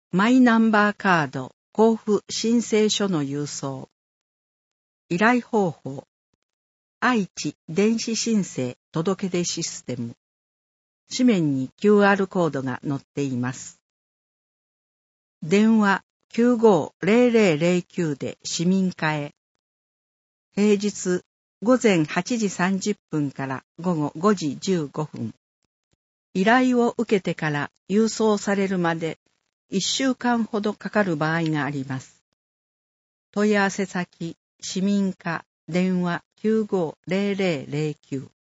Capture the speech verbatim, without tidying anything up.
マイナンバーカード交付申請書の郵送。依頼方法。愛知電子申請届出システム。紙面に キューアール コードが載っています。電話きゅうごーぜろぜろぜろきゅうで市民課へ。平日午前はちじさんじゅっぷんから午後ごじじゅうごふん。依頼を受けてから郵送されるまでいっしゅうかんほどかかる場合があります。問い合わせ先、市民課電話きゅうごーぜろぜろぜろきゅう。